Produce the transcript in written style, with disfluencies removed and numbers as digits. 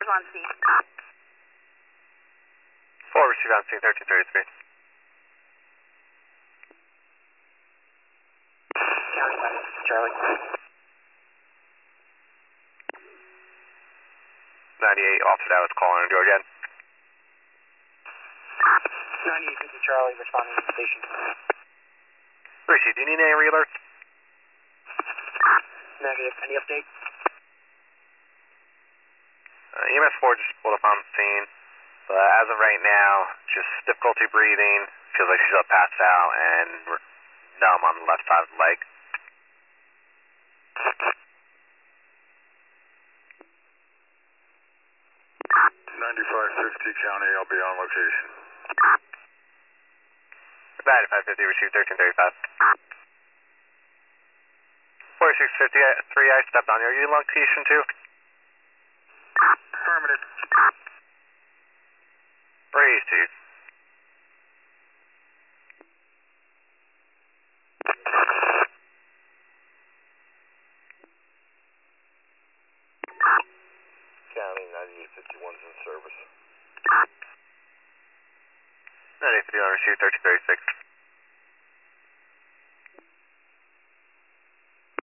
on scene. 4 received on scene, 1333. Charlie. 98, Officer Dallas calling on George Ed. 98, this is Charlie, responding to the station. Rishi, do you need any re-alerts? Negative. Any update? EMS 4 just pulled up on the scene. But as of right now, just difficulty breathing. Feels like she's passed out and numb on the left side of the leg. County, I'll be on location. 9550, received 1335. 4653, I stepped on you. Are you in location too? Affirmative. Raise to you. County, 9851's in service. 9851, received 1336.